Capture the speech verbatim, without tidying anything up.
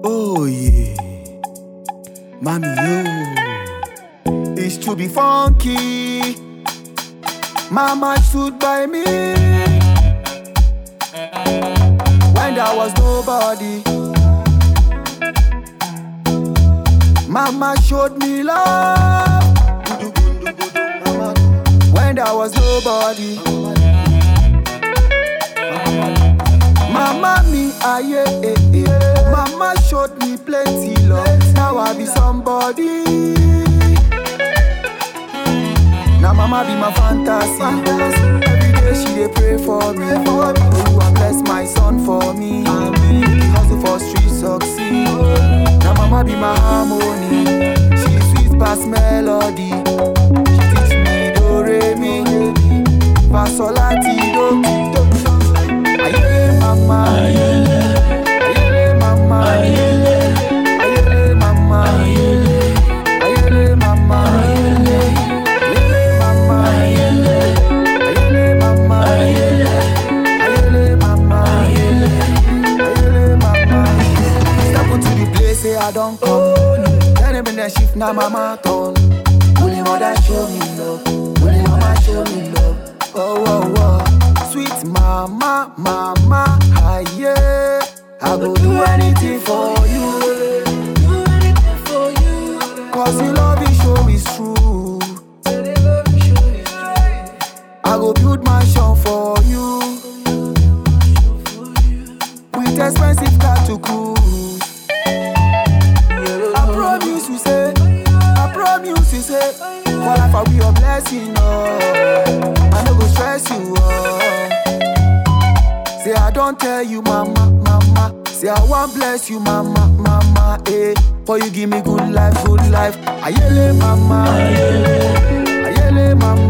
Oh yeah, mommy yo, it's to be funky. Mama stood by me when there was nobody. Mama showed me love when there was nobody. Mama me aye eh, eh. Mama showed me plenty love. Now I be somebody. Now mama be my fantasy. Every day she dey pray for me. Oh, you and bless my son for me. He hustle for street succeed. Now mama be my harmony. She sweet past melody. She teach me do re mi, fa sol la ti do. Ayele mama, ayele, ayele mama, ayele, ayele mama, ayele, ayele mama, ayele, ayele mama, ayele, ayele mama, ayele, ayele mama, ayele, ayele mama. Step into the place, say I don't come. Then I been there shift now mama turn. Only mother show me love, only mama show me love. Oh oh oh. Sweet mama, mama, ah yeah. I go do anything for you. Do anything for you. Cause your love is show is true. I go build mansion for you. With expensive car to cruise. I promise you say, I promise you say, for life I'll be your blessing, oh. I no go stress you, oh. Say I don't tell you, mama, mama. Say I want bless you, mama, mama, eh. For you give me good life, good life. Ayele, mama, ayele, ayele, mama.